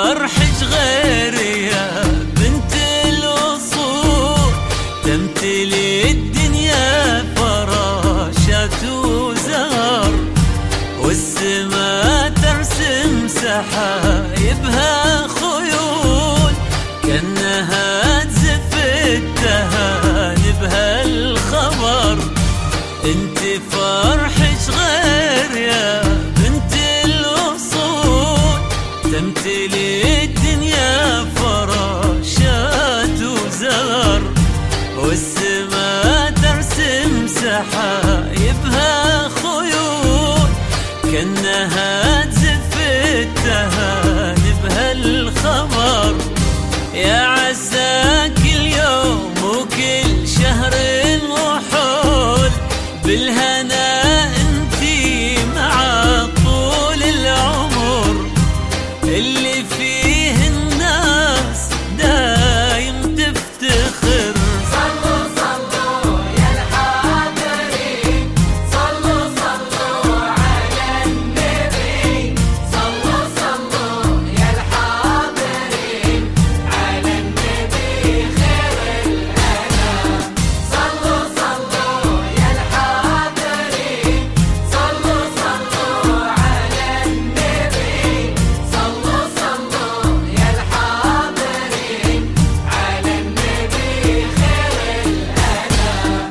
فرحش غير يا بنت الأصول، تمتلي الدنيا فراشات وزهر، والسما ترسم سحايبها خيول، كأنها تزف التهاني بهالخبر. انت فرحش غير يا بنت الأصول، تمتلي الدنيا فراشات وزهر، والسما ترسم سحايبها خيول، كأنها تزف التهاني بهالخبر. يا عسى كل يوم وكل شهر وحول، بالهنا انتي مع طول العمر، اللي فيه الناس دايم تفتخر. صلوا صلوا يا الحاضرين، صلوا صلوا على النبي، صلوا صلوا يا الحاضرين على النبي خير الأنام. صلوا صلوا يا الحاضرين، صلوا صلوا على النبي، صلوا صلوا يا الحاضرين على النبي خير الأنام.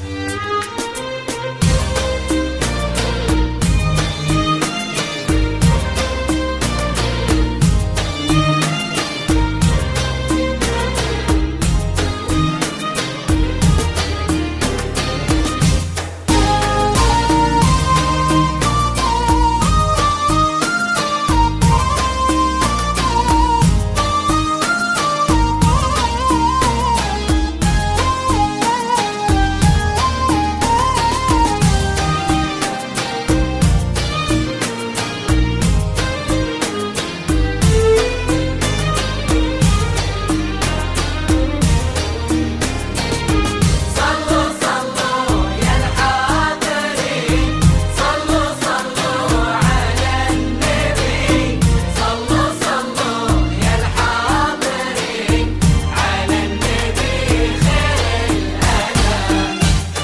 صلوا صلوا يا الحاضرين، صلوا صلوا على النبي، صلوا صلوا يا الحاضرين على النبي خير الأنام.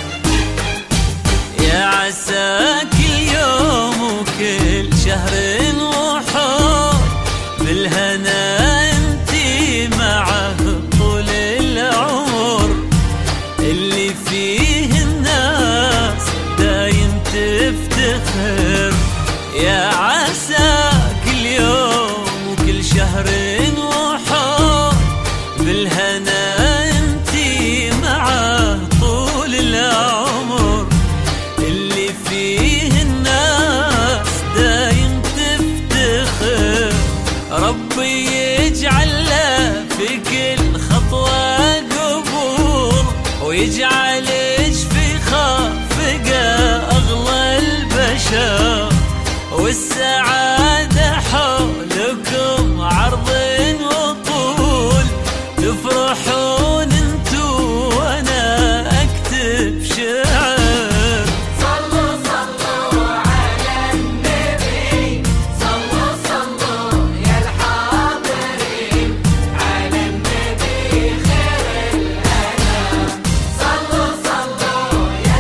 يا عسى كل يوم وكل شهر وحول، بالهنا انتي معه طول العمر، اللي فيه الناس دايم تفتخر. يا عسى كل يوم وكل شهر وحول، بالهنا انتي معه طول العمر، اللي فيه الناس دايم تفتخر. ربي يجعل له في كل خطوة قبول، ويجعلش في خافقة أغلى البشر، والسعادة حولكم عرض وطول، تفرحون انتو وانا اكتب شعر. صلوا صلوا على النبي، صلوا صلوا يا الحاضرين على النبي خير الأنام. صلوا صلوا يا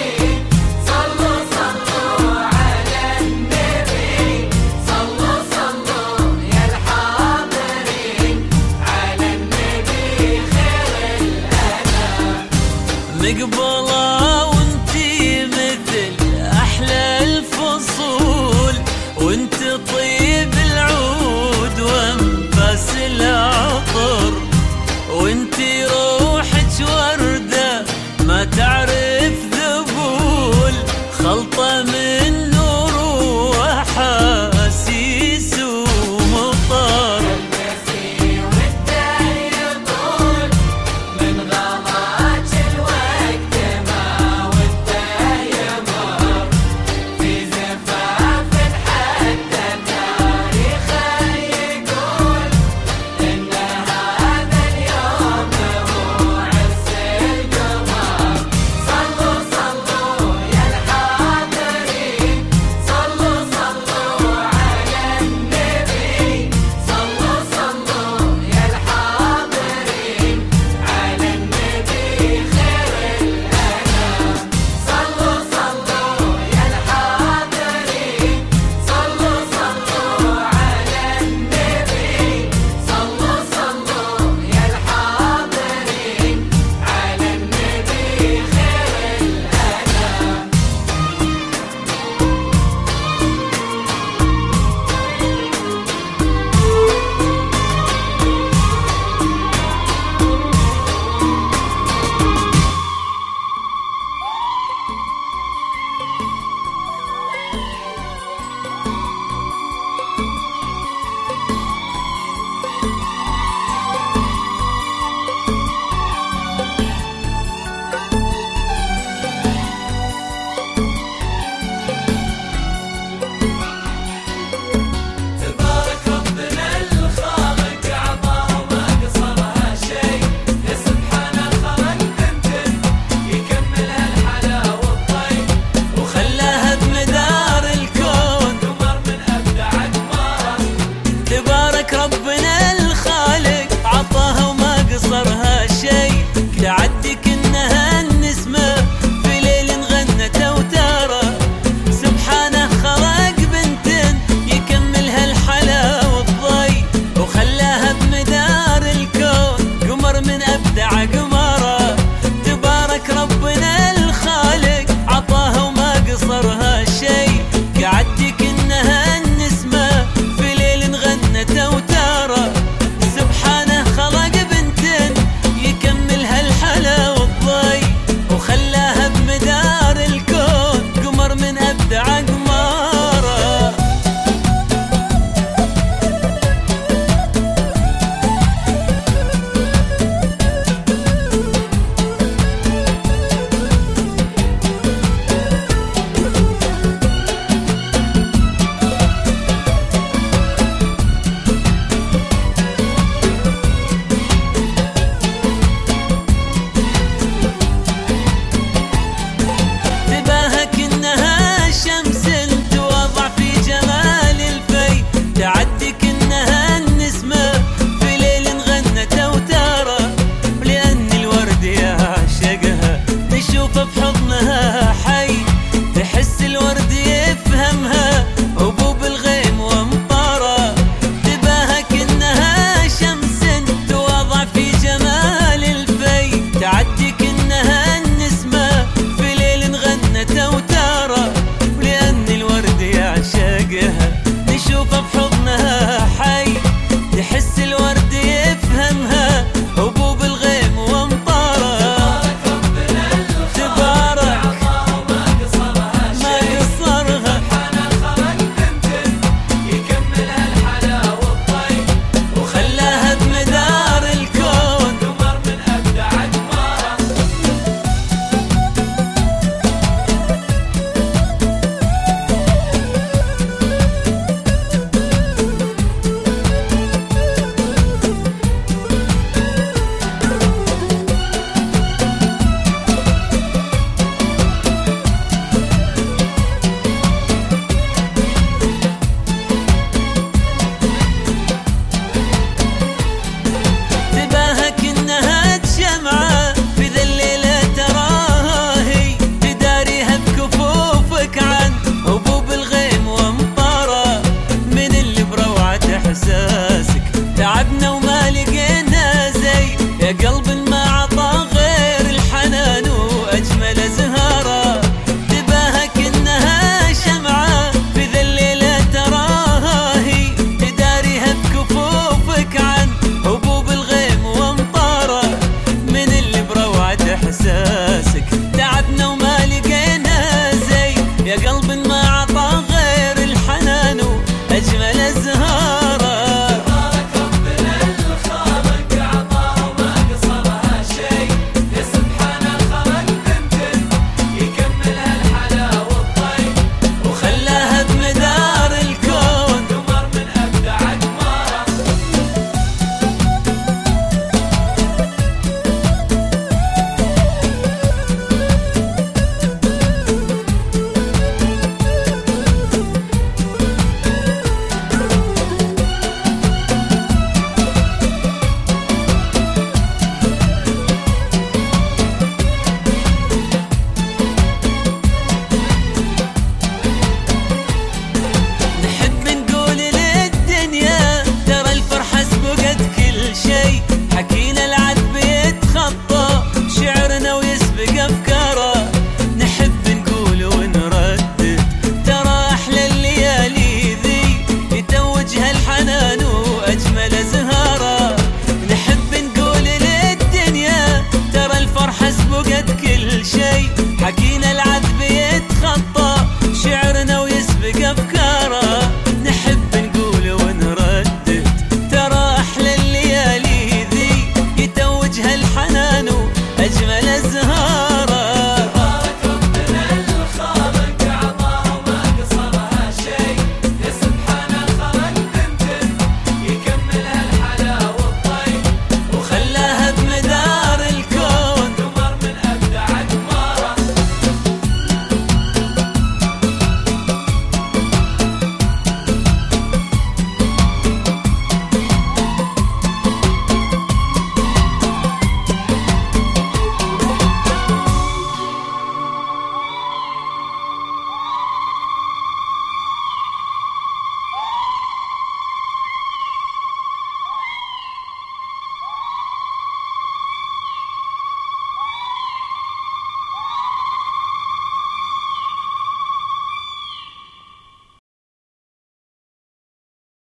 الحاضرين، صلوا صلوا على النبي، صلوا صلوا بارك ربنا